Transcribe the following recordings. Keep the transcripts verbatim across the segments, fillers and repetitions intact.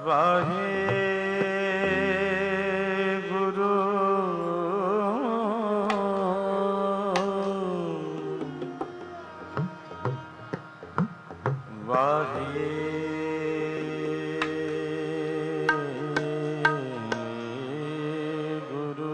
वाहे गुरु वाहे गुरु।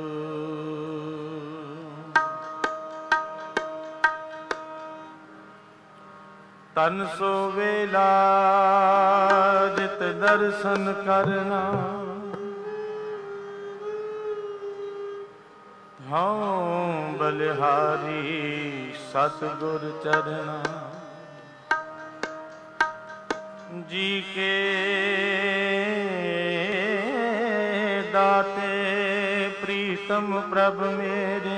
तन सो वेला जित दर्शन करना, हाँ बलिहारी सतगुर चरना। जी के दाते प्रीतम प्रभ मेरे,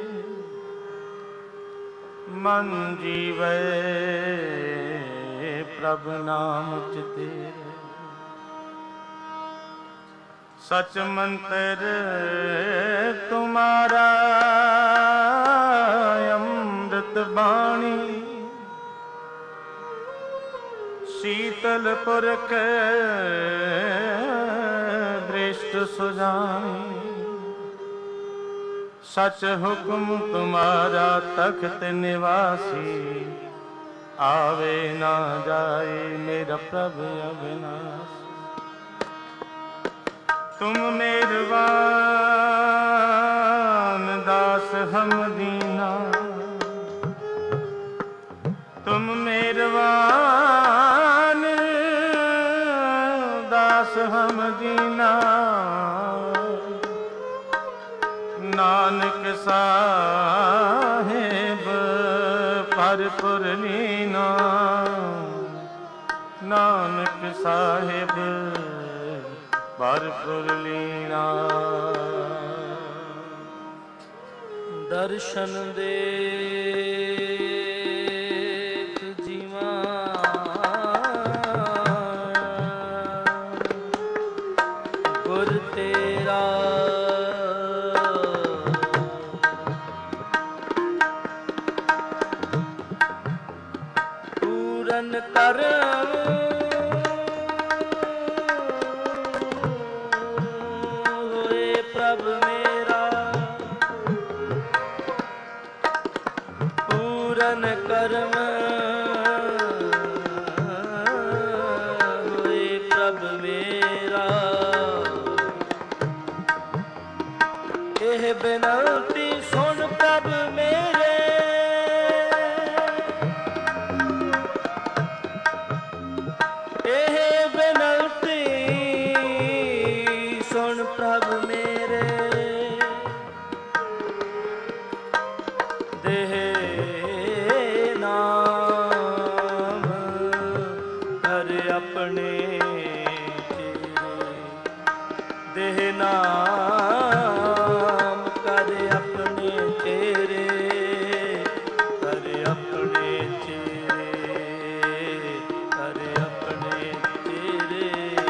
मन जीवे प्रभ नाम चिते। सच मंत्र तुम्हारा अमृत बाणी, शीतल पुरख दृष्ट सुजानी। सच हुक्म तुम्हारा तख्त निवासी, आवे ना जाए मेरा प्रभु अविनाश। तुम मेरवान दास हम दीना, तुम मेरवान दास हम दीना। नानक साहेब परपुर लीना, नानक साहेब परपुर लीना। दर्शन दे जीवा गुर तेरा, पूरन कर होए प्रभ मेरा। पूरन कर्म होए प्रभ मेरा। एह बिनती सुन प्रभ मेरे, प्रभ मेरे। देह नाम हर अपने चेरे, देह नाम कर अपने चेरे, कर अपने चेरे, कर अपने चेरे।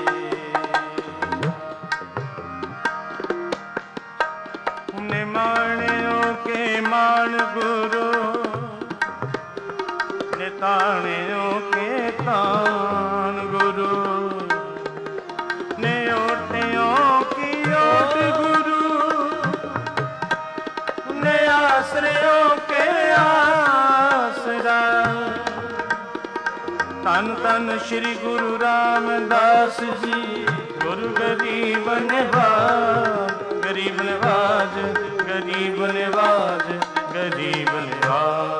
निमाणियों के मान गुरु, निताणियों के तान गुरु। नियोटियों की ओट गुरु, निआश्रयों के आसरा। तन तन श्री गुरु रामदास जी, गुरु गरीब निवाज, गरीब निवाज, गरीब निवाज, गरीब निवाज।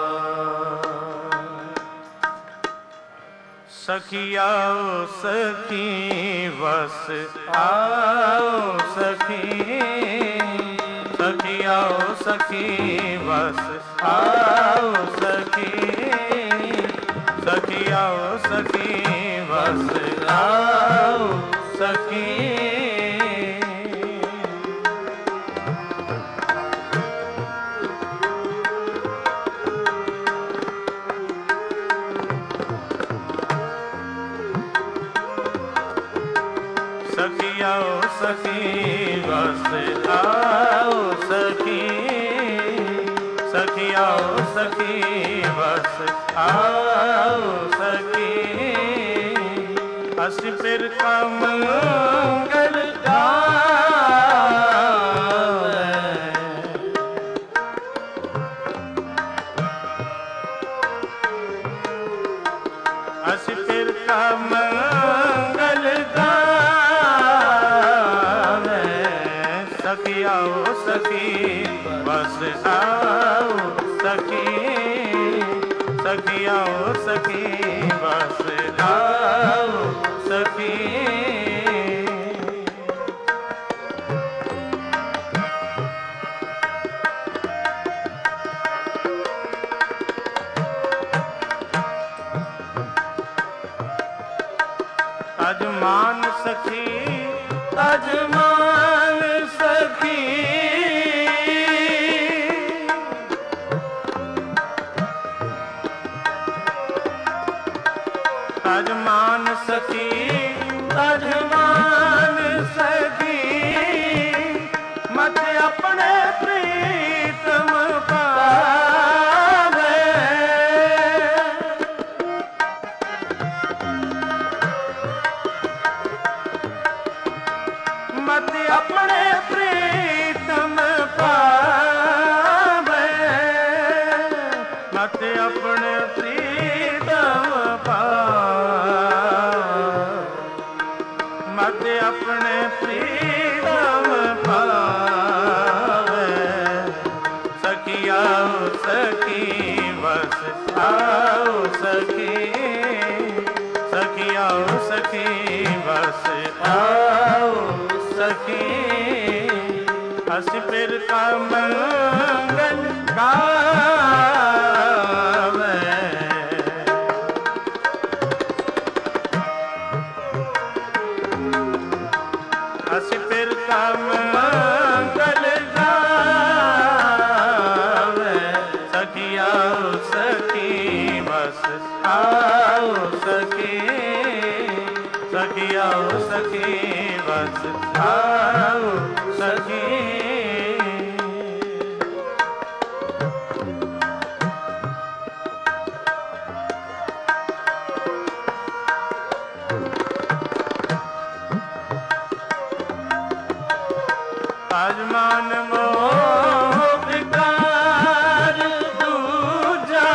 सखी आओ सखी वस आओ सखी, सखी आओ सखी वस आओ सखी, सखी आओ सखी वस आओ सखी। सखी आओ सखी बस आओ सखी, सखी आओ सखी बस आओ सखी। अस फिर का मंगल गावे, अस फिर का मंगल गावे, सखी आओ सखी बस आओ सखी, सखी आओ सखी बस आओ सखी। तजमान सखी तजमान सखी, तजमान सखी तजमान सखी, मत अपने प्रीतम पावे, मत अपने प्रीतम पावे, मत अपने प्रीतम पावे, मत अपने प्रीतम पावे, सखी आओ सखी बस आओ सखी, सखी आओ सखी बस आओ सखी, अस फिर का मंगल गावे, अस फिर का मंगल गावे, सखी आओ सखी बस आओ सखी, सखी आओ सखी बस आओ सखी। तजमान मोह विकार दूजा,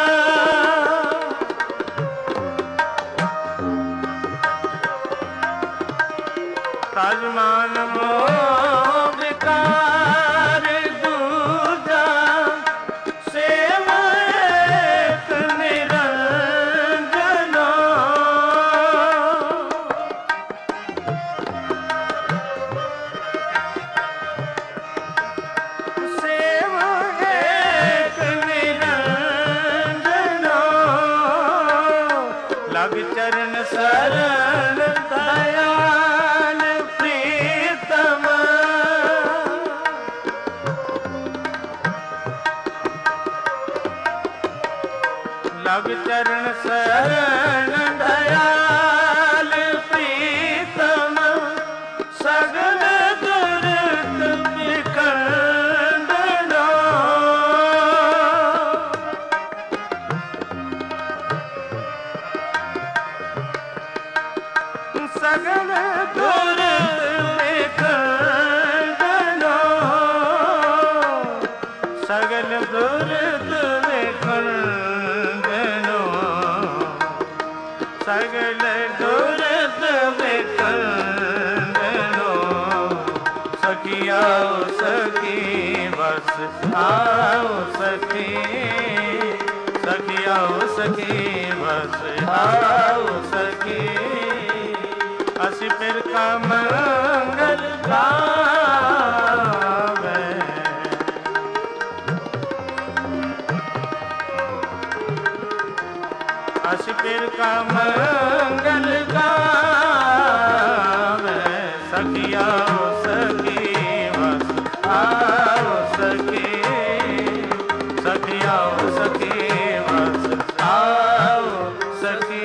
तजमान मोह विकार दूजा, सेव एक निरंजनो, सेव एक निरंजनो, लग चरण शरण दयाल प्रीतम, लग चरण शरण दयाल प्रीतम, सगल दुर्ग विखंडनो, सगल दुर्ग विखंडनो, सगल दुर्ग विखंडनो, सगल दुर्ग विखंडनो, सखी आओ सखी बस आओ सखी, सखी आओ सखी बस आओ सखी, अस फिर का मंगल गावे, अस फिर का मंगल गावे, सखी आओ सखी बस आओ सखी, सखी आओ सखी बस आओ सखी।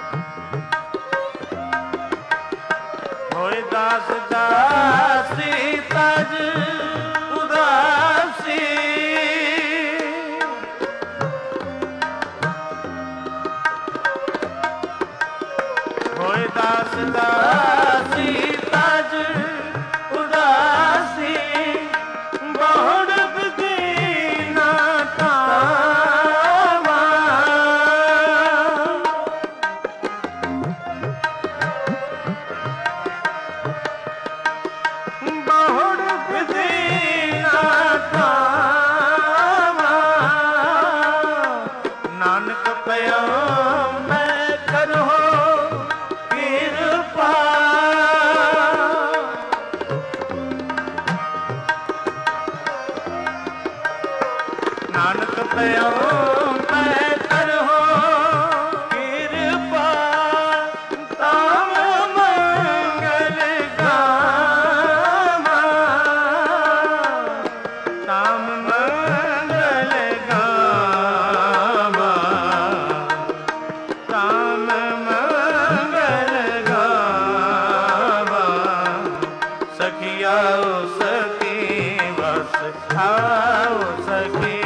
होए दास दासी दास दासी तज उदासी बहुड़ दीना तावा बहुड़ दीना तावा नानक पयो मैं करो कृपा नानक पयो मैं करो कृपा ताम मंगल गावा ताम मंगल गावा ताम मंगल गावा सखिया सखी बस आओ सखी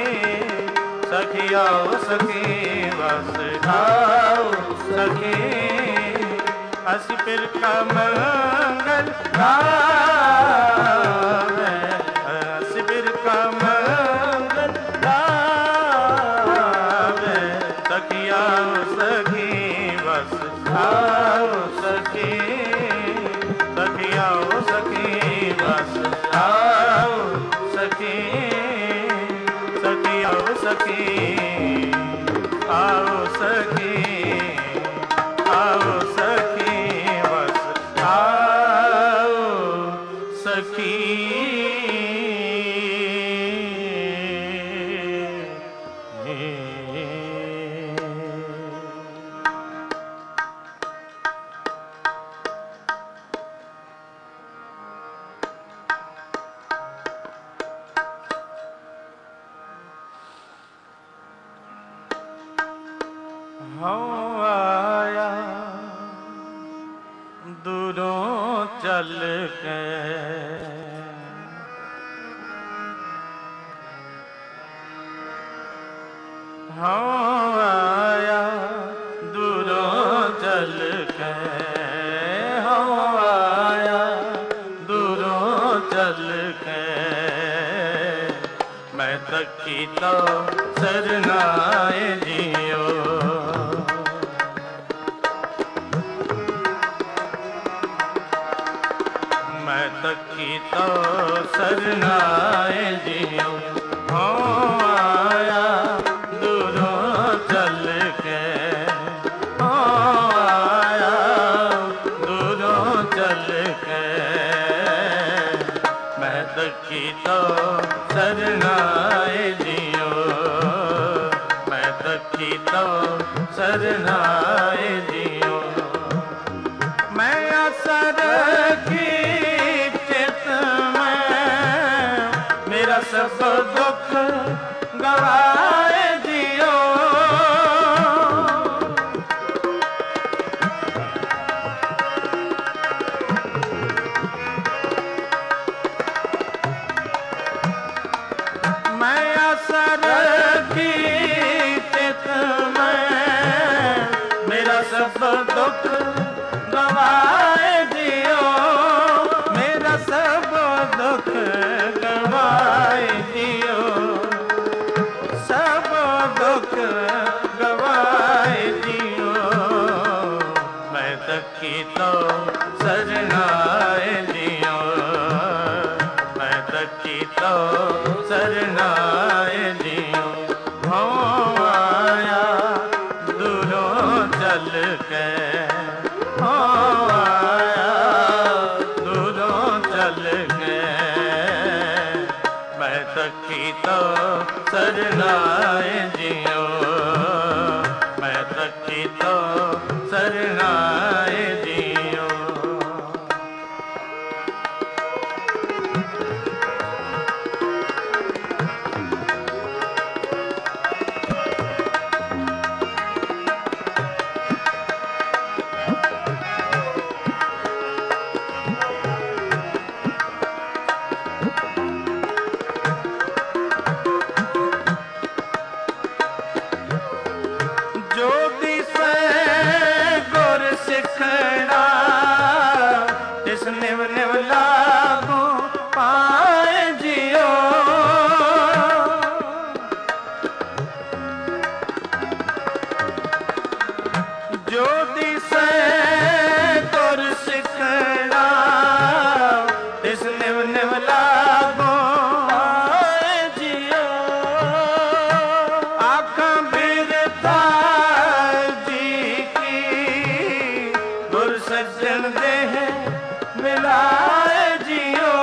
सखिया सखी बस आओ सखी असी फिर का मंगल गावे असी फिर का मंगल गावे सखिया सखी बस आओ सखी सखिया सखी बस आओ सखी सखिया सखी आओ सखी आओ सखी बस आओ सखी हूँ आया दूरों चल के हूँ आया दूरों चल के हूँ आया दूरों चल के मैं तकी तो सरनाए जियो मैं तकी तो सरनाए जियो हो आया दूरों चल के हो आया दूरों चल के मैं तकी तो सरनाए जियो मैं तकी तो सरनाए जियो मैं असर की मेरा सब दुख गवाए दियो मैं असर की चित में मेरा सब दुख गवाए दियो मेरा सब दुख गवाए दियो सब दुख गवाए दियो मैं तकी तो सरनाए दियो मैं तकी तो सरनाए दियो हो आया दूरों चल के हो आया दूरों चल के मैं तकी तो सरनाए जियो मैं तकी तो सरनाए जियो दिसे तुर सिखना तिस निव निव लागो जियो आँखां बिरथा जी की गुर सज्जन देह मिलाए जियो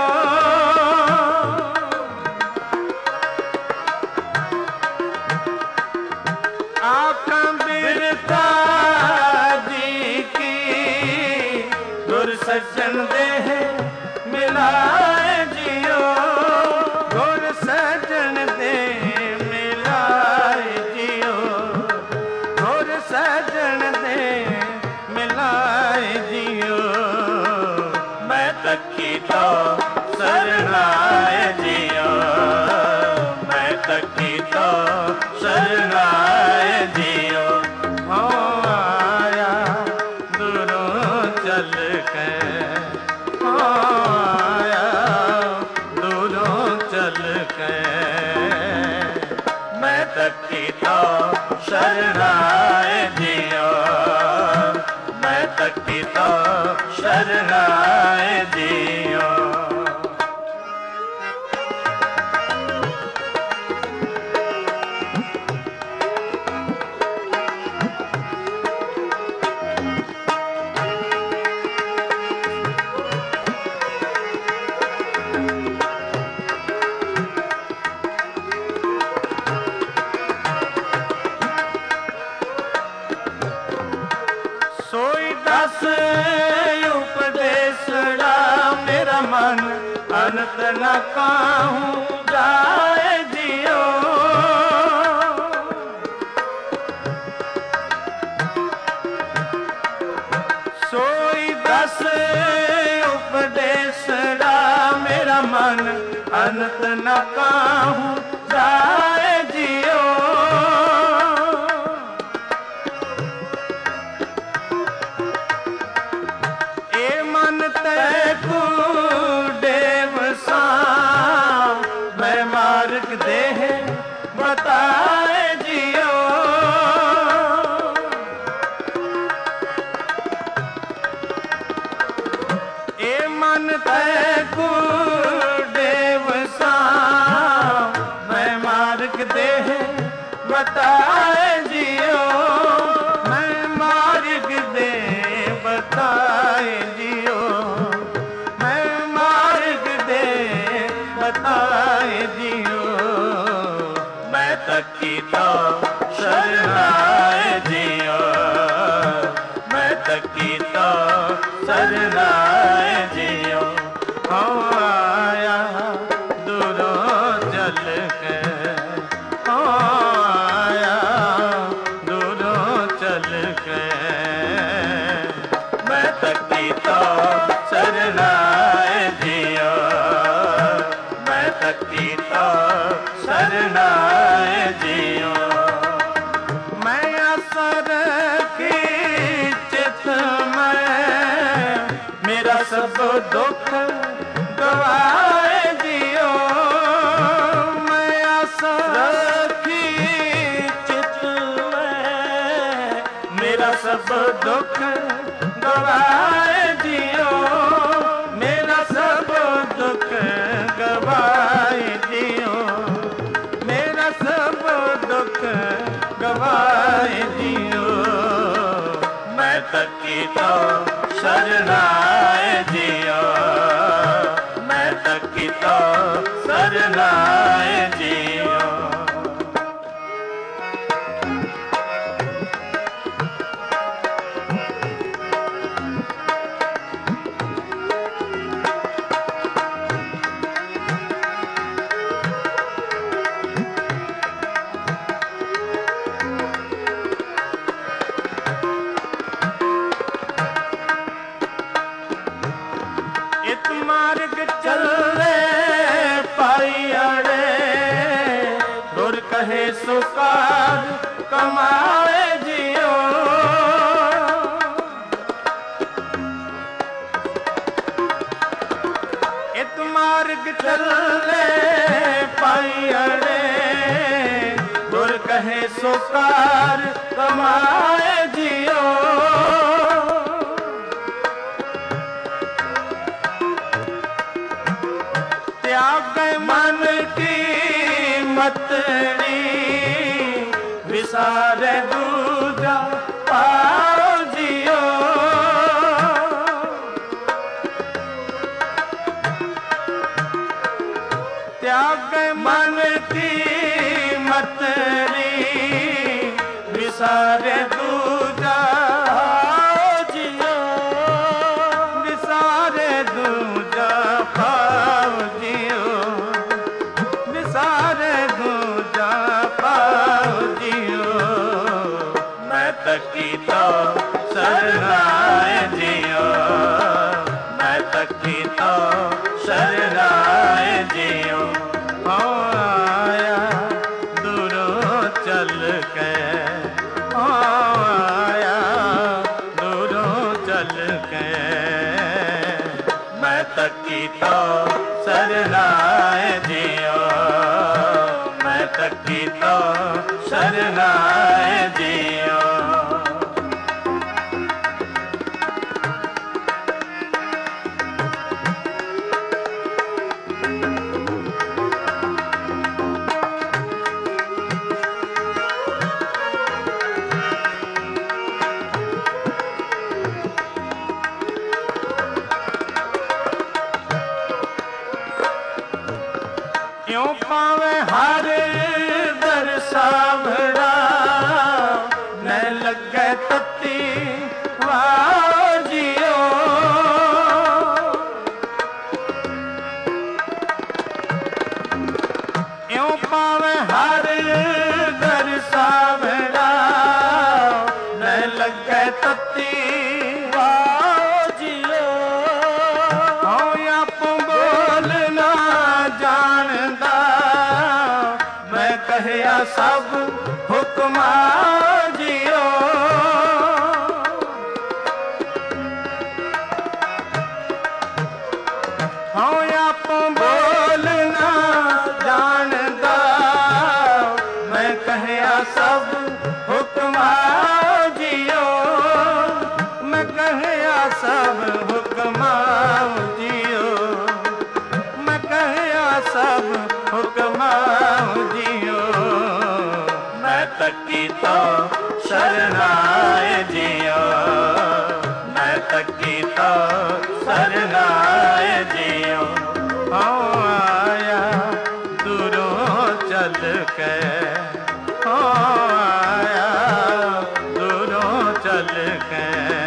आँखां बिरथा जी की गुर सज्जन देह मिलाए जियो गुर सज्जन दे मिलाए जियो गुर सज्जन दे मिलाए जियो मैं तकी तो शरणाए जियो मैं तकी तो शरणाए जियो हो आया दूरों चल के हो आया दूरों चल के मैं तकी तो शरणाए जियो मैं तकी तो शरणाए जियो सोई दस उपदेशड़ा मेरा मन अनंत न काहूं जाए जियो सोई दस उपदेशड़ा मेरा मन अनंत न काहूं जाए जियो देव सा मैं मार्ग देह बताए जियो ए मन तैकू देव सा मैं मार्ग देह बताए जियो मैं मार्ग दे बताए जियो बताए जियो मैं तकी तो शरणाए जियो मैं तकी तो शरणाए जियो हो आया दूरों चल के हो आया दूरों चल के मैं तकी तो शरणाए जियो तकी तो शरणाए जियो मैं असर की चित में मेरा सब दुख गवाए जियो मैं असर की चित में मेरा सब दुख गवाए जियो मेरा सब दुख गवाए जियो मेरा सब दुख गवाए जियो मैं तकी तो शरणाए जियो मैं तकी तो शरणाए जियो मार्ग चले पाई अड़े गुर कहे सुकार कमाए जियो इत मार्ग चले पाई अड़े गुर कहे सुकार कमाए जियो मतनी विसारे दूजा पाओ जियो। त्याग मन की मतनी विसारे दूजा जियो। विसारे दूजा पाओ जियो। विसारे दूजा पाओ जियो। मैं तकी तो शरणाए जियो। मैं तकी तो शरणाए जियो। हो आया दूरों चल के, हो आया दूरों चल के। मैं तकी तो शरणाए जियो। मैं तकी तो शरणाए जियो। क्यों पावे हर दरसावड़ा न लगे तत्ती वाजियो। क्यों पावे हर दरसावड़ा न लगे तत्ती वाजियो। हो आप बोलना जानदा मैं कहया सब हुक्मा जियो। हाँ आप बोलना जानदा मैं कहया सब हुक्मा जियो। मैं कहया सब हुक्मा जियो। मैं कहया सब हुक्मा जियो। मैं तकी तो शरणाए जियो। मैं तकी तो शरणाए जियो। हो आया दूरों चल के, हो आया दूरों चल के।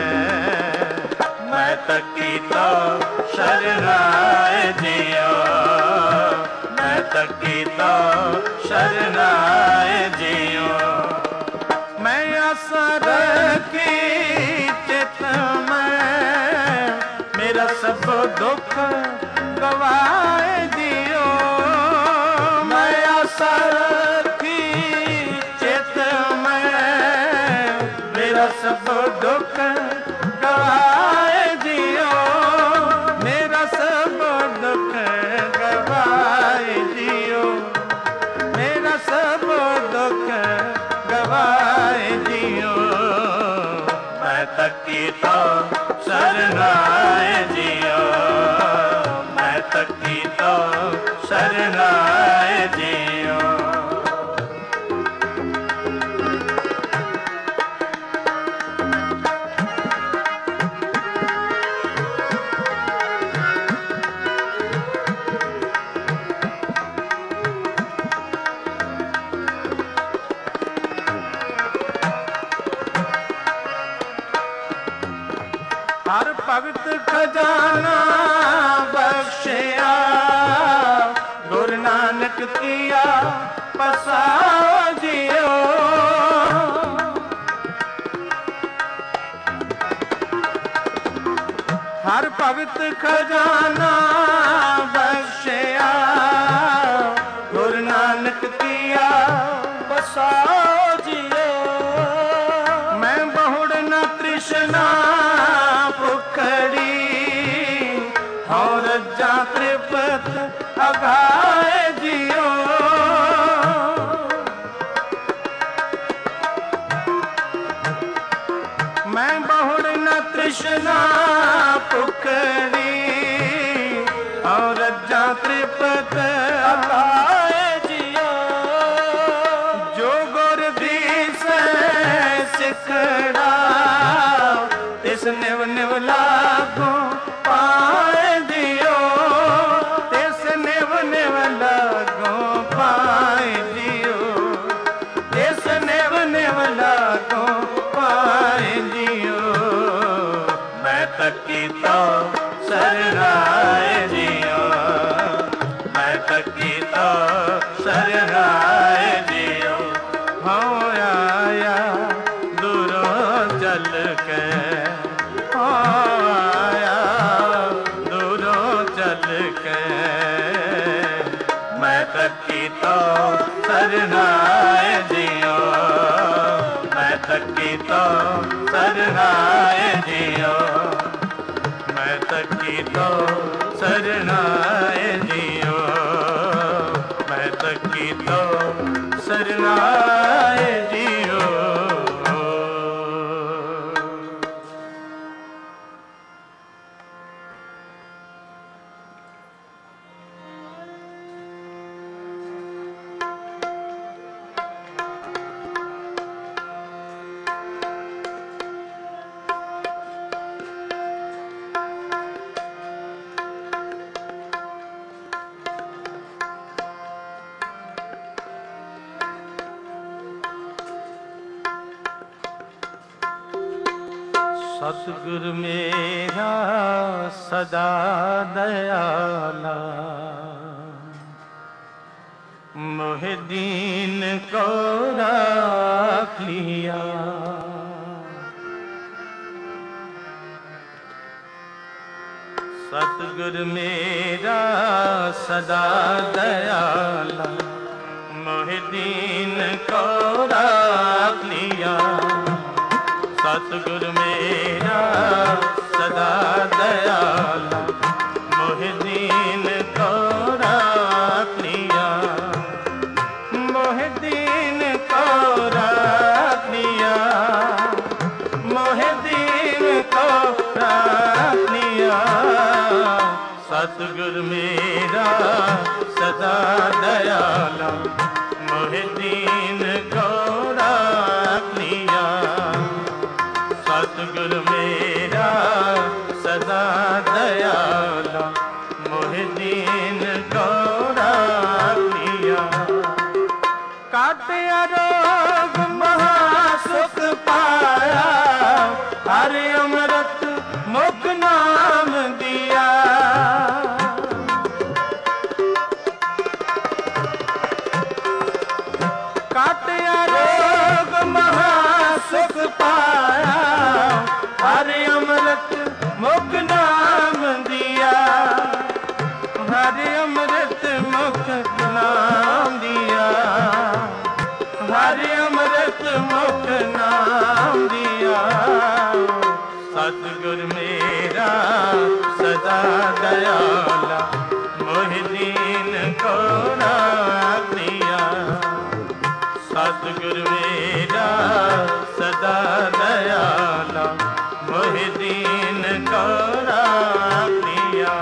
मैं तकी तो शरणाए जियो। मैं तकी तो शरणाए जियो। मैं असर की चित में मेरा सब दुख गवाए दियो। मैं असर की चित में मेरा सब दुख गवाए दियो। मेरा सब दुख गवाए दियो। मेरा सब दुख गवाए दियो। मैं तकी तो शरणाए जियो। मैं तकी तो शरणाए जियो। हर भगत खजाना बख्शिया गुरु नानक किया पसाओ जियो। हर भगत खजाना बख्शिया गुरु नानक किया पसाओ जियो। मैं बहुड़ न तृष्णा भुखड़ी और जा त्रिपत अघाए जियो। मैं बहुड़ न तृष्णा भुखड़ी और जा त्रिपत अघाए जियो। ਨਿਵ ਨਿਵ ਲਾਗੋ ਪਾਏ ਦਿਓ, ਤਿਸ ਨਿਵ ਨਿਵ ਲਾਗੋ ਪਾਏ ਦਿਓ, ਤਿਸ ਨਿਵ ਨਿਵ ਲਾਗੋ ਪਾਏ ਦਿਓ। ਮੈਂ ਤੱਕੀ ਤੋ ਸਰਨਾਏ ਦਿਓ, ਮੈਂ ਤੱਕੀ ਤੋ ਸਰਨਾਏ ਦਿਓ। ਹਉ ਆਇਆ ਦੂਰੋਂ ਚੱਲ ਕੇ, ਹਉ ਆਇਆ ਦੂਰੋਂ ਚੱਲ ਕੇ, ਮੈਂ ਤੱਕੀ ਤੋ ਸਰਨਾਏ ਦਿਓ, ਮੈਂ ਤੱਕੀ ਤੋ ਸਰਨਾਏ ਦਿਓ, ਮੈਂ ਤੱਕੀ ਤੋ ਸਰਨਾਏ ਦਿਓ, ਮੈਂ ਤੱਕੀ ਤੋ ਸਰਨਾਏ ਦਿਓ। ਸਤਿਗੁਰ ਮੇਰਾ ਸਦਾ ਦਇਆਲਾ, ਮੋਹਿ ਦੀਨ ਕੋ ਰਾਖ ਲਿਆ। ਸਤਿਗੁਰ ਮੇਰਾ ਸਦਾ ਦਇਆਲਾ, ਮੋਹਿ ਦੀਨ ਕੋ ਰਾਖ ਲਿਆ। ਸਤਿਗੁਰ ਮੇਰਾ ਸਦਾ ਦਇਆਲਾ, ਮੋਹਿ ਦੀਨ ਕੋ ਰਾਖ ਲਿਆ, ਮੋਹਿ ਦੀਨ ਕੋ ਰਾਖ ਲਿਆ, ਮੋਹਿ ਦੀਨ ਕੋ ਰਾਖ ਲਿਆ। ਸਤਿਗੁਰ ਮੇਰਾ ਸਦਾ ਦਇਆਲਾ, ਮੋਹਿ ਦੀਨ ਕੋ ਰਾਖ ਲਿਆ। ਸਤਿਗੁਰ ਮੇਰਾ ਸਦਾ ਦਇਆਲਾ, ਮੋਹਿ ਦੀਨ ਕੋ ਰਾਖ ਲਿਆ। ਕਾਟਿਆ ਰੋਗ ਮਹਾ ਸੁਖ ਪਾਇਆ, ਹਰਿ ਅੰਮ੍ਰਿਤ ਮੁਖ ਨਾਮ ਦਿਆ। ਕਾਟਿਆ ਰੋਗ ਮਹਾ ਸੁਖ ਪਾਇਆ, ਹਰਿ ਅੰਮ੍ਰਿਤ ਮੁਖ ਨਾਮ ਦਿਆ, ਹਰਿ ਅੰਮ੍ਰਿਤ ਮੁਖ ਨਾਮ ਦਿਆ, ਹਰਿ ਅੰਮ੍ਰਿਤ ਮੁਖ ਨਾਮ ਦਿਆ। ਸਤਿਗੁਰ ਮੇਰਾ ਸਦਾ ਦਇਆਲਾ, ਮੋਹਿ ਦੀਨ ਕੋ ਰਾਖ ਲਿਆ। ਸਤਿਗੁਰ ਮੇਰਾ ਸਦਾ ਦਇਆਲਾ, ਮੋਹਿ ਦੀਨ ਕੋ ਰਾਖ ਲਿਆ।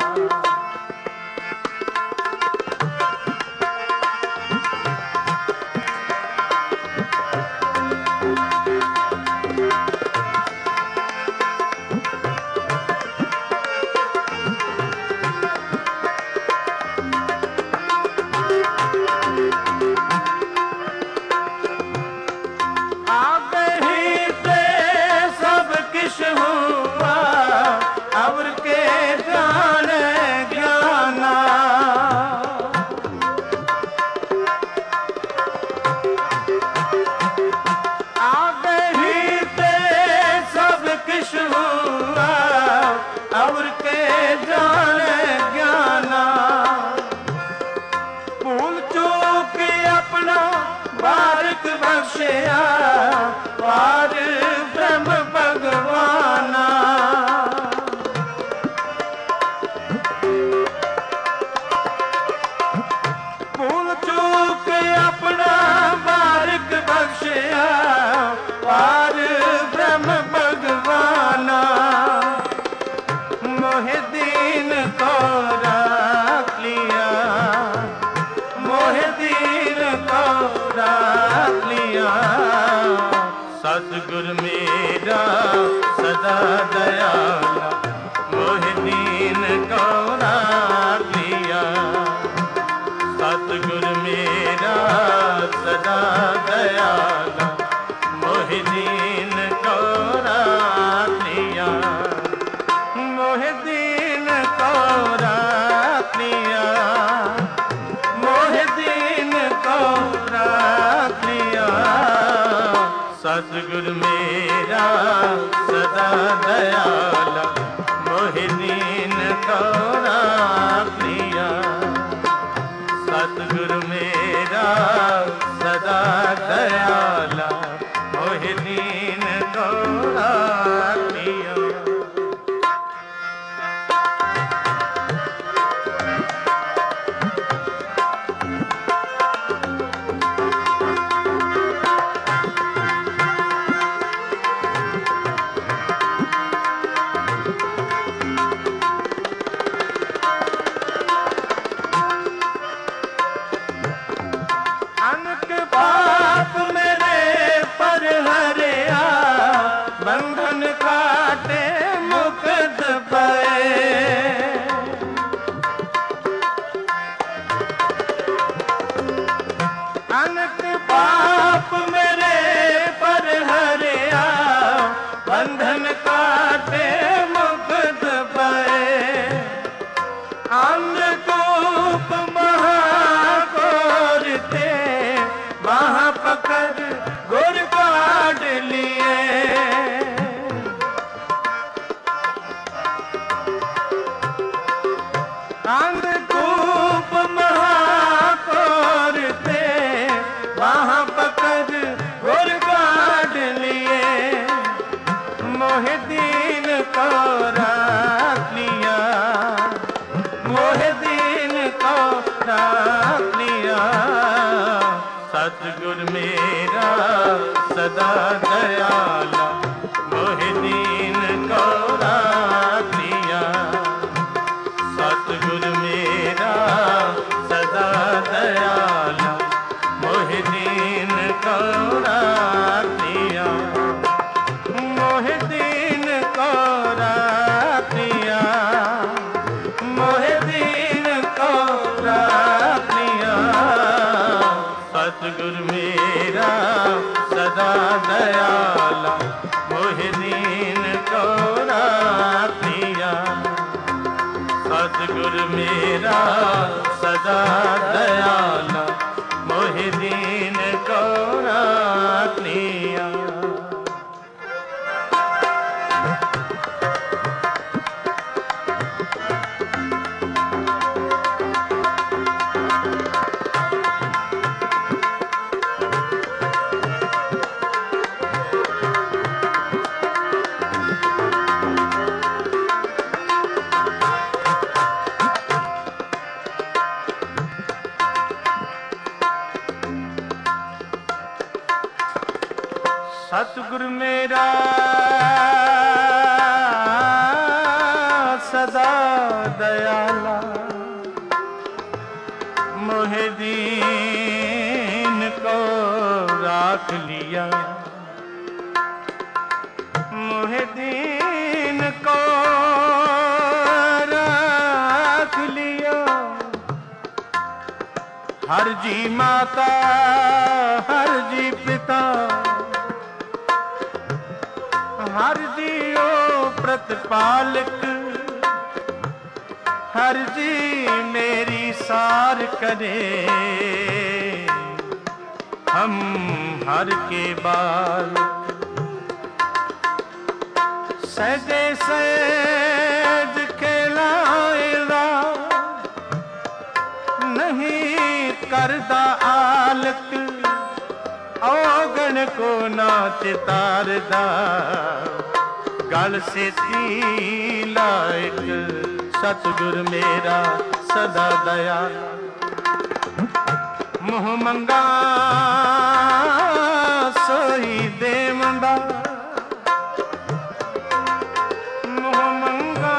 ਬਖਸ਼ਿਆ ਪਾਰ ਬ੍ਰਹਮ ਭਗਵਾਨਾ। ਭੂਲ ਚੂਕ ਆਪਣਾ ਬਾਰਿਕ ਬਖਸ਼ਿਆ ਪਾਰ ਬ੍ਰਹਮ ਭਗਵਾਨਾ। ਮੋਹਿ ਦੀਨ ਕੋ ਰਾਖ ਲਿਆ, ਮੋਹਿ ਦੀਨ ਕੋ ਰਾਖ ਲਿਆ। ਸਤਿਗੁਰ ਮੇਰਾ ਸਦਾ दयाला मोहि दीन को राख लिया। सतगुर मेरा सदा दयाला मोहि दीन को राख लिया। मोहि दीन को राख लिया, मोहि दीन को राख लिया। सतगुर मेरा सदा दयाला मोहि दीन को राख लिया। सतगुर मेरा सदा दयाला मोहि दीन को राख लिया। पाप मेरे पर हरिया, बंधन काटे मुक्त पाए। अनक पाप मेरे पर हरिया, बंधन काटे मुक्त पाए। अंधकूप महाघोरते वहाँ पकड़ गुर काट लिए। अंधकूप महाघोर थे वहाँ पकड़ गुर काट लिए। मोहि दीन को राख लिया, मोहि दीन को राख लिया। सतगुर मेरा सदा दयाला मोहि दीन को राख लिया। सतगुर मेरा सदा दयाला मोहि दीन को राख लिया। मोहि दीन को राख लिया, मोहि दीन को राख लिया। सतगुर मेरा सदा दयाला मोहि दीन को राख लिया। सतगुर मेरा सदा दयाला मोहि दीन को राख लिया। सतगुर मेरा सदा दयाला मोहि दीन को राख लिया। मोहि दीन को राख लिया। हर जी माता हर जी पिता, हर जियो प्रतिपालक। हर जी मेरी सार करे, हम हर के बाल। सहजे सहज खिलाएगा, नहीं करदा आलक। औगण को नाच तारदा, गल से लायक। सतगुर मेरा सदा दयाला मुँह मंगा सोई देवंदा। मुँह मंगा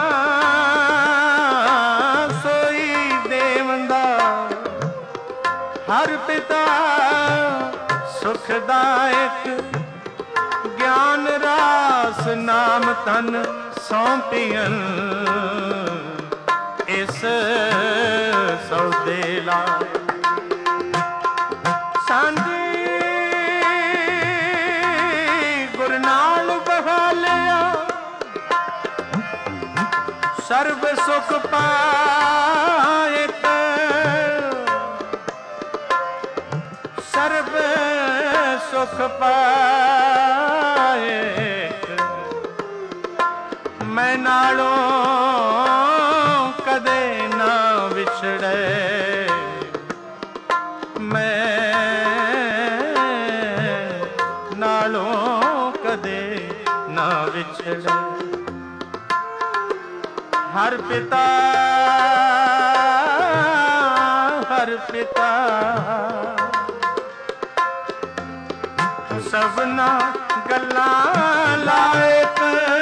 सोई देवंदा। हर पिता सुखदायक, ज्ञान रास नाम तन सौंपियन इस सौदे लाए। सांझी गुर नाल बहा लिया सर्व सुख पाए सर्व सुख पाए। मैं नालों कदे ना विछड़े मैं नालों कदे ना विछड़े। हर पिता हर पिता सबना गल्लां लायक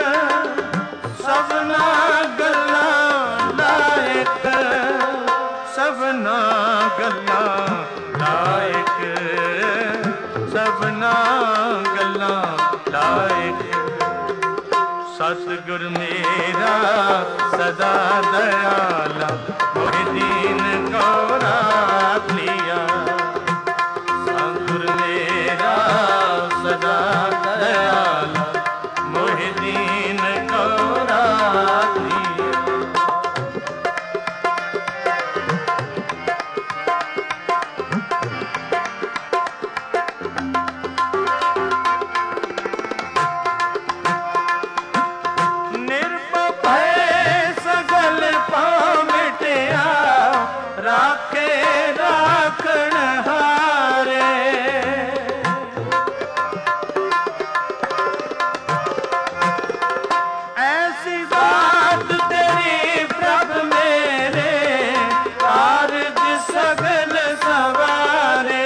सबना गल्लां लायक सबना गल्लां लायक सबना गल्लां लायक। सतगुर मेरा सदा दयाला मोहि दीन को राख लिया। सतगुर मेरा सदा दयाला मोहि दीन को राख लिया। राखे राखण हारे ऐसी बात तेरी प्रभ मेरे कारज सगल सवारे।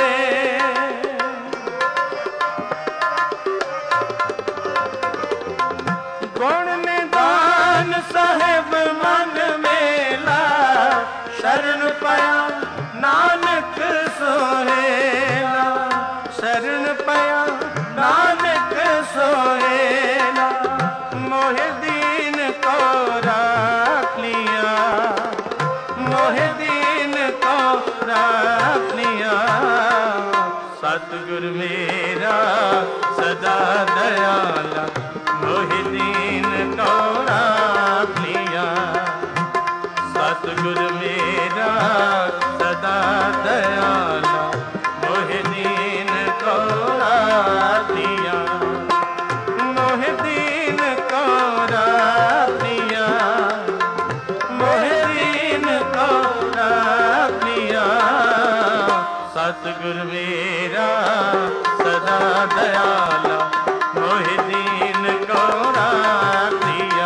गुण निदान साहिब मन मेला शरण पाया नानक सोहेला शरण पाया नानक सोहेला। मोहि दीन को राख लिया मोहि दीन को राख लिया। सतगुर मेरा सदा दयाला मोहि दीन को राख लिया। सतगुर मेरा सदा दयाला मोहि दीन को राख लिया मोहि दीन को राख लिया मोहि दीन को राख लिया। सतगुर मेरा सदा दयाला मोहि दीन को राख लिया।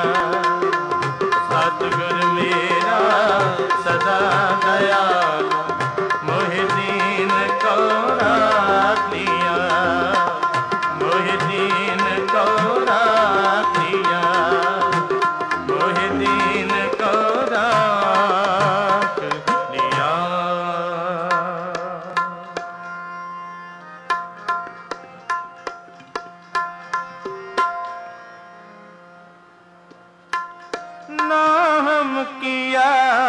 सतगुर मेरा सदा दयाला मोहि दीन को राख लिया मोहि दीन को राख लिया मोहि दीन को राख लिया। ना हम किया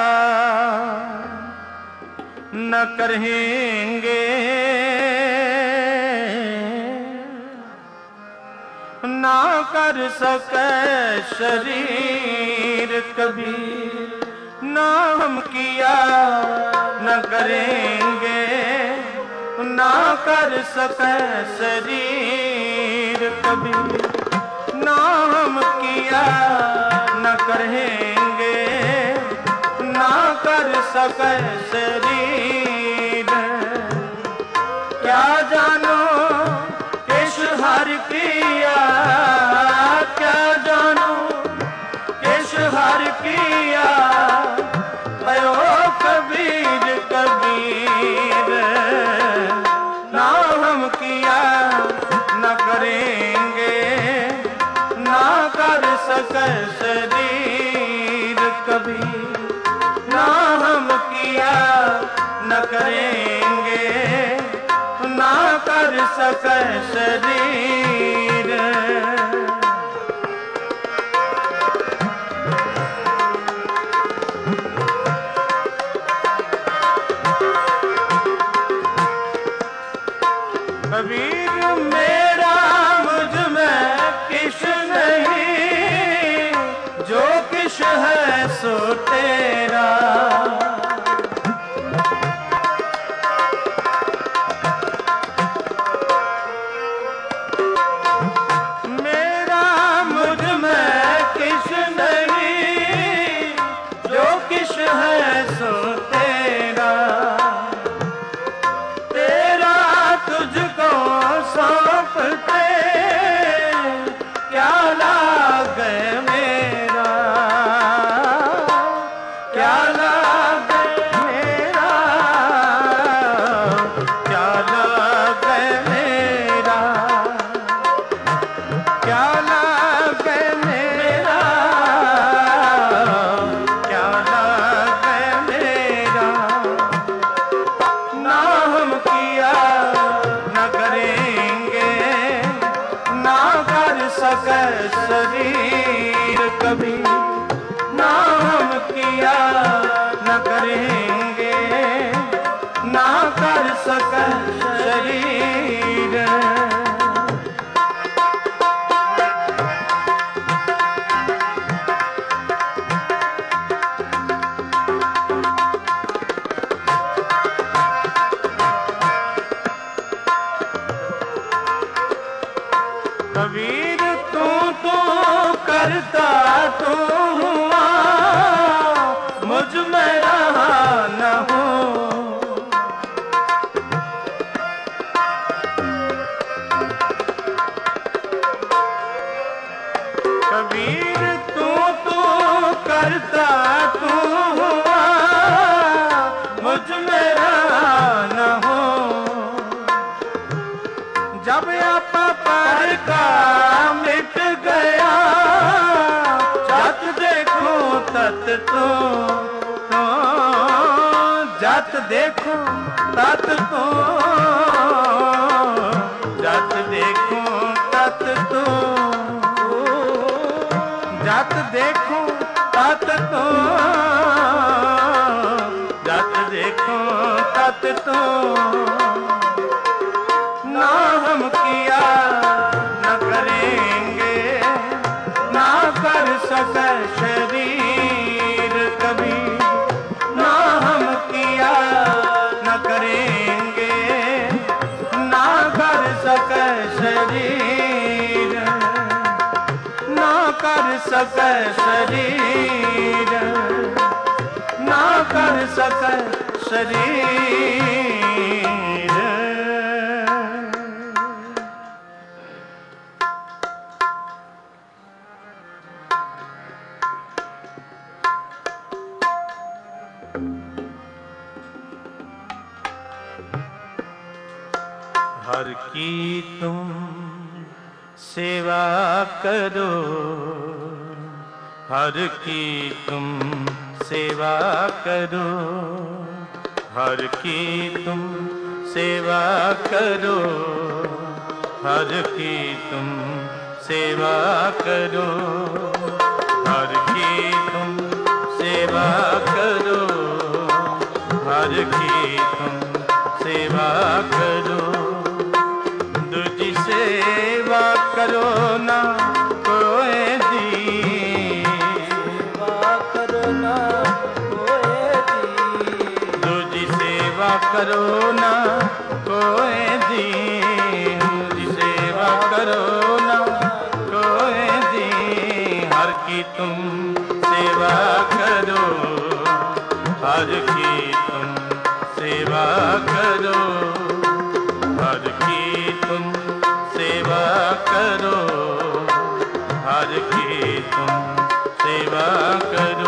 न करेंगे ना कर सके शरीर कभी। ना हम किया न करेंगे ना कर सके शरीर कभी। ना हम किया न करेंगे ना कर सके शरीर। क्या जानो किस हर किया क्या जानो किस हर किया। भयो कबीर कबीर ना हम किया न करेंगे ना कर सके शरीर कभी। ना हम किया न करेंगे ना कर सके शरीर। किश है सो तेरा। मेरा मुझ में किश नहीं, जो किश है सो तेरा। तेरा तुझको सौंपते क्या लागे मेरा, क्या लागे मेरा, क्या लागे मेरा, क्या लागे मेरा, क्या लागे मेरा। ना हम किया न करेंगे, ना कर सके शरीर कभी। ना हम किया न करेंगे, ना कर सके शरीर। कबीर तू तो करता तू हुआ, मुझ में रहा न हो। कबीर तू तो करता तू हुआ, मुझ में रहा न हो। जब आप पर का मिट गया, जत देखो तत तो, तो जत देखो तत तो, जत देखो तत तो, जत देखो तत तो, जत देखो तत तो। ना हम किया न करेंगे, ना कर सके शरीर कभी। ना हम किया न करेंगे, ना कर सके शरीर, ना कर सके शरीर, ना कर सके शरीर। हर की तुम सेवा करो, हर की तुम सेवा करो, हर की तुम सेवा करो, हर की तुम सेवा करो, हर की तुम सेवा करो, हर की तुम सेवा करो। दूजी सेवा करो ना कोई दी, सेवा करो ना कोई दी। दूजी सेवा करो ना कोई दी, दूजी सेवा करो ना कोई दी। हर की तुम सेवा करो, हर की तुम सेवा करो, हर की तुम सेवा करो, हर की तुम सेवा करो।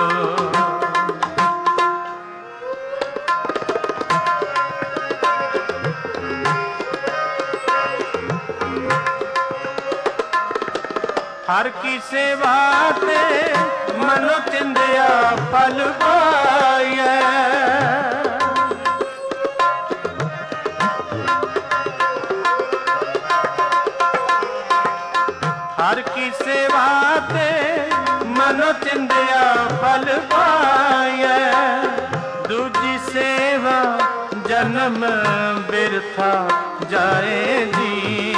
हर की सेवा ते मनो चिंदिया फल पाए। हर की सेवा ते मनो चिंदिया फल पाए। दूजी सेवा जन्म बिरथा जाएगी,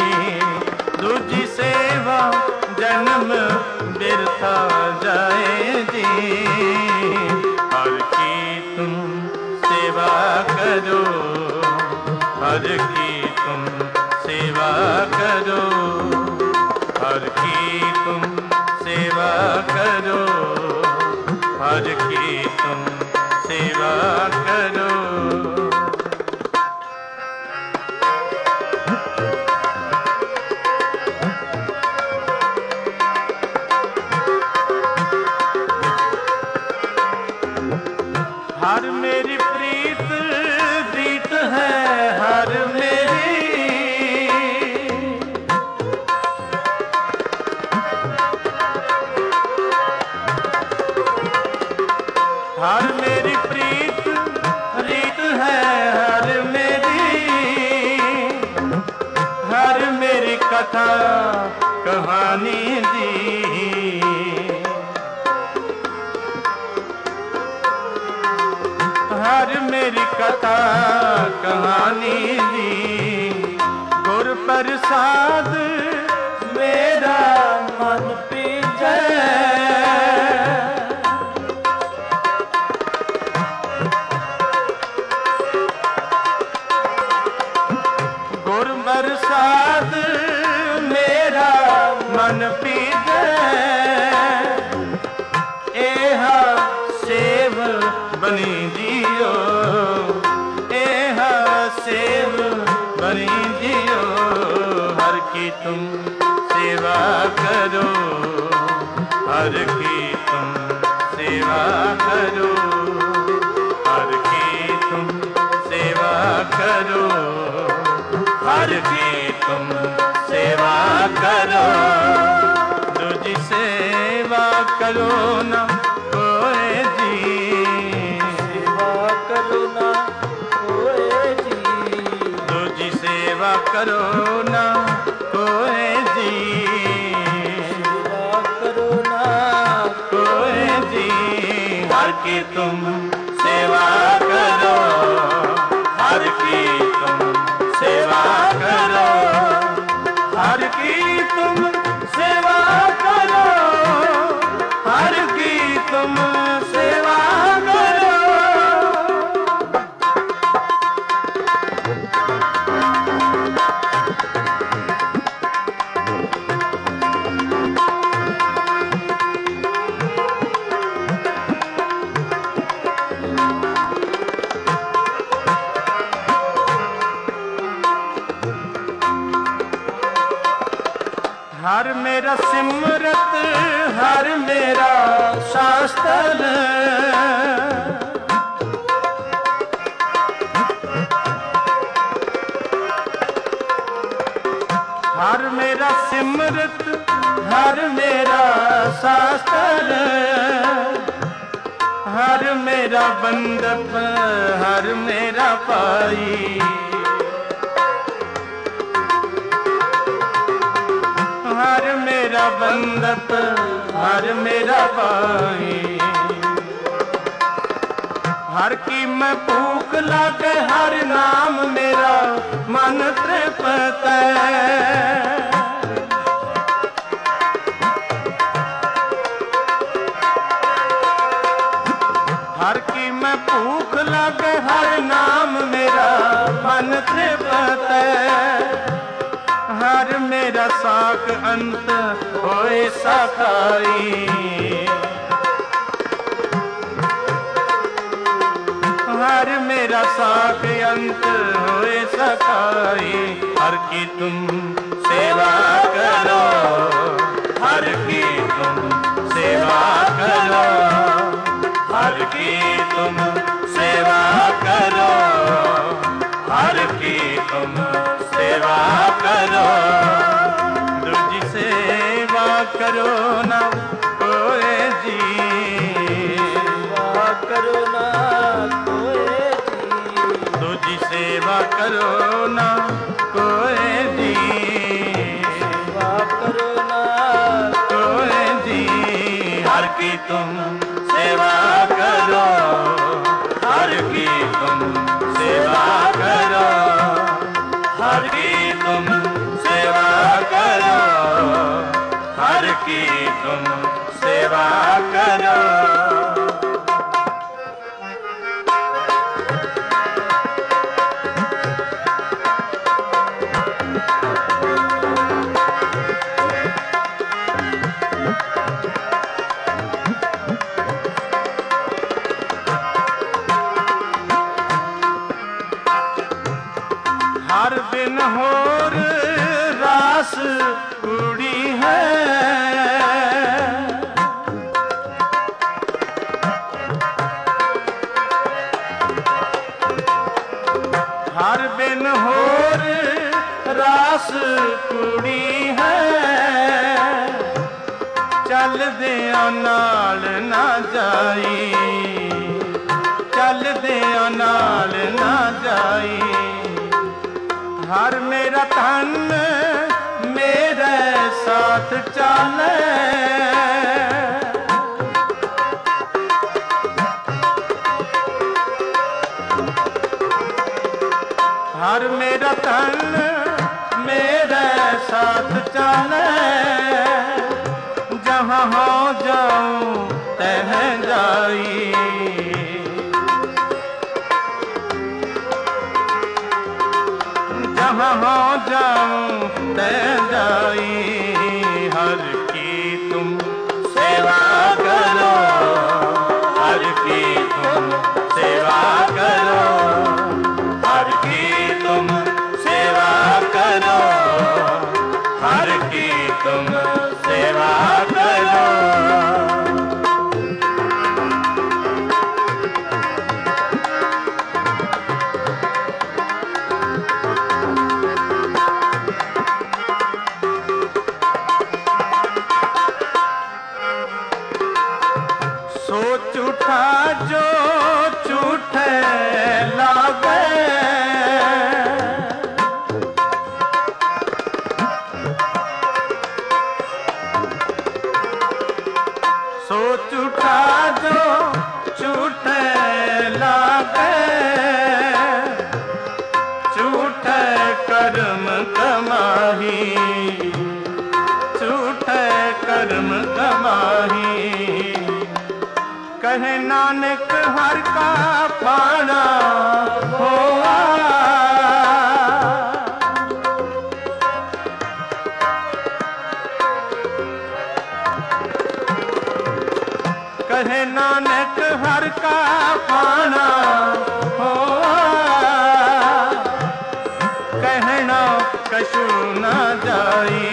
दूजी सेवा जन्म बिरथा जाए। हर की तुम सेवा करो, हर की तुम सेवा करो, हर की तुम सेवा करो, हर की तुम सेवा करो। हर मेरी प्रीत प्रीत है, हर मेरी हर मेरी प्रीत प्रीत है, हर मेरी हर मेरी कथा कहानी दी, हर मेरी कथा कहानी दी। गुर प्रसाद मेरा मन पीजै, गुर प्रसाद मेरा मन पीजै, एहा सेव बनी जियो, एहा सेव बनी जियो। हर की तुम सेवा करो, हर की तुम सेवा करो, हर की तुम सेवा करो, हर की तुम सेवा करो। दूजी सेवा करो ना कोई जी, सेवा करो ना कोई जी, दूजी सेवा करो ना कोई जी, सेवा करो ना कोई जी। हर की तुम सेवा करो, हर की तुम सेवा करो, हर की तुम सेवा करो, हर की तुम सेवा करो। हर मेरा सिमरत, हर मेरा शास्त्र, हर मेरा सिमरत, हर मेरा शास्त्र, हर मेरा बंदप, हर मेरा पाई, हर मेरा बंदप, हर मेरा पाई। हर की मैं भूख लागे, हर नाम मेरा मन तृप्त है, हर की मैं भूख लागे, हर नाम मेरा मन तृप्त है। हर मेरा साख अंत होए सखाई, हर मेरा साख अंत होए सखाई। हर की तुम सेवा करो, हर की तुम सेवा करो, हर की तुम सेवा करो, हर की तुम सेवा करो। दूजी सेवा करो ना कोई जी, सेवा करो ना कोई जी, दूजी सेवा करो ना कोई जी, सेवा करो ना कोई जी। हर की तुम सेवा करो, हर की तुम सेवा करो, हर की तुम सेवा करो, हर की तुम सेवा करो। ਰਾਸ ਕੁੜੀ ਹੈ, ਚੱਲਦਿਆਂ ਨਾਲ ਨਾ ਜਾਈ, ਚੱਲਦਿਆਂ ਨਾਲ ਨਾ ਜਾਈ। ਹਰ ਮੇਰਾ ਤਨ ਮੇਰੇ ਸਾਥ ਚਾਲੇ, हर मेरा तन मेरे साथ चले, जहाँ हो जाऊं तह जाई, जहाँ हो जाऊं तह जाई। हर की तुम सेवा करो, हर की तुम सेवा करो, हर की तुम सेवा करो, हर की तुम सेवा करो। सोच उठा जो झूठे लागे, सोच उठा जो झूठे लागे, झूठे कर्म कमाही, झूठे कर्म कमाही। कहे नानक हर का पाना होआ, कहे नानक हर का पाना होआ, कहना कछु न जाई,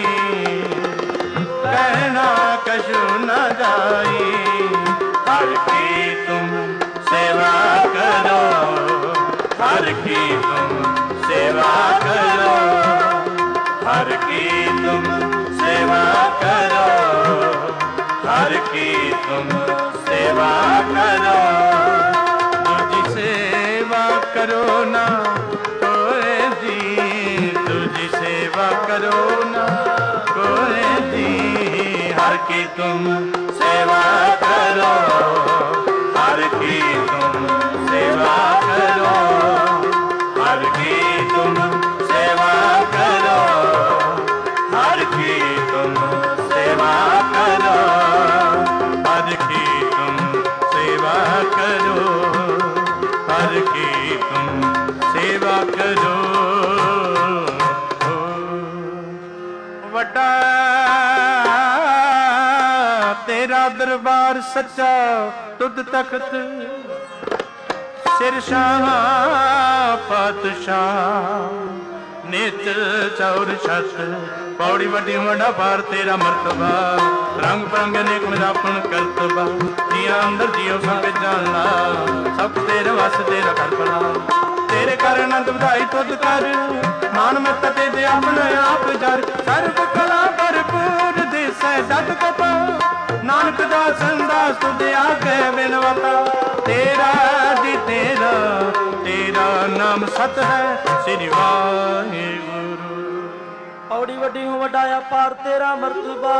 कहना कछु न जाई। हर की तुम सेवा करो, हर की तुम सेवा करो, हर की तुम सेवा करो, हर की तुम सेवा करो। तुझी सेवा करो ना कोई जी, तुझी सेवा करो ना कोई जी। हर की तुम सेवा करो, हर की तुम सेवा करो, हर की तुम सेवा करो, हर की तुम सेवा करो, हर की तुम सेवा करो, हर की तुम सेवा करो। वड्डा तेरा दरबार सच्चा तुद तख्त, सिर शाह पातशाह, नित चौर छत। पौड़ी वड्डी वड्डा पार तेरा मरतबा, रंग परंग अनेक मिलापन करतबा। जिया अंदर जियो संग जानना, सब तेरे वस तेरा कर पड़ा। तेरे कर आनंद ਵਧਾਈ तुद कर, मान मत ते दे अपने आप जर। सर्व कला भरपूर दिसै जत कपा, नानक दास दास तुझ आगे बिनवता। तेरा जी तेरा, तेरा नाम सत है श्री वाहिगुरु। पौड़ी वड्डी हूँ वड्डाया पार तेरा मरतबा,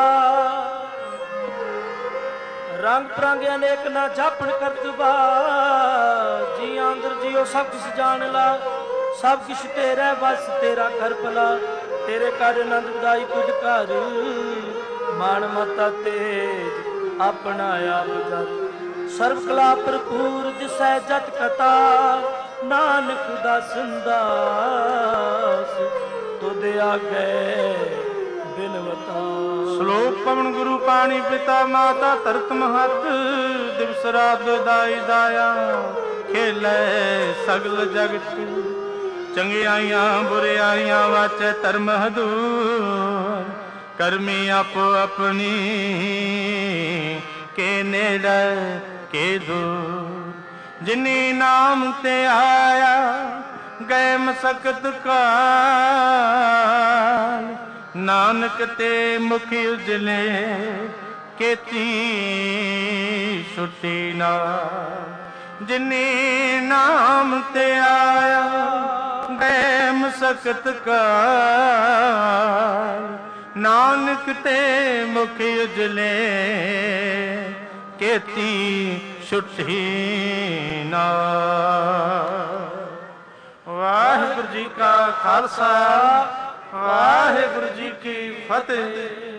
रंग परंग अनेक ना जापन करतबा। जी अंदर जियो सब किस जान ला, सब किश तेरा बस तेरा कर भला। तेरे कर आनंद ਵਧਾਈ तुझ कर, मान मता तेज अपना आप जत। सर्व कला भरपूर दिसै जत कथा, नानक दास दास तुद आगे बिनवता। श्लोक पवन गुरु पाणी पिता माता तरत महत, दिवस रात दाई दाया खेलै सगल जगत। चंगियाइयां बुरियाइयां वाचै धर्म हदूर, करमी आपो अपनी के नेड़े के दूर। जिनी नाम ते आया ਗਏ ਮਸਕਤ ਕਾਲ ਨਾਨਕ ਤੇ ਮੁਖ ਉਜਲੇ ਕੀਤੀ ਛੁੱਟੀ ਨਾ ਜਿਨੀ ਨਾਮ ਤੇ ਆਇਆ ਗਏ ਮਸਕਤ ਕਾਲ ਨਾਨਕ ਤੇ ਮੁਖ ਉਜਲੇ ਕੀਤੀ ਛੁੱਟੀ ਨਾ। ਵਾਹਿਗੁਰੂ ਜੀ ਕਾ ਖਾਲਸਾ ਵਾਹਿਗੁਰੂ ਜੀ ਕੀ ਫਤਿਹ।